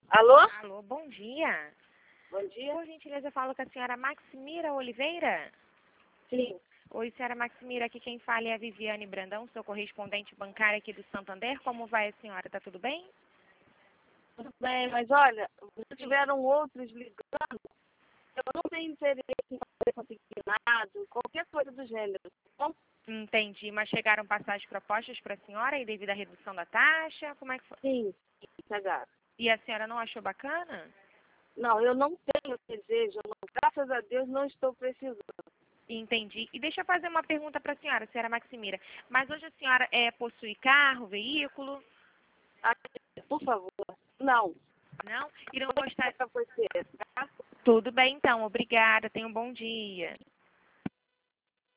Alô? Alô, bom dia. Bom dia. Por gentileza, eu falo com a senhora Maximira Oliveira. Sim. Oi, senhora Maximira, aqui quem fala é a Viviane Brandão, sou correspondente bancária aqui do Santander. Como vai a senhora? Tá tudo bem? Tudo bem, mas olha, já tiveram outros ligando. Eu não tenho interesse em fazer consignado, qualquer coisa do gênero. Tá bom? Entendi, mas chegaram passagens propostas para a senhora e devido à redução da taxa? Como é que foi? Sim, chegaram. E a senhora não achou bacana? Não, eu não tenho desejo, graças a Deus não estou precisando. Entendi. E deixa eu fazer uma pergunta para a senhora Maximira. Mas hoje a senhora possui carro, veículo? Ah, por favor. Não. Não? E não gostar... Para você, tá? Tudo bem, então. Obrigada. Tenha um bom dia.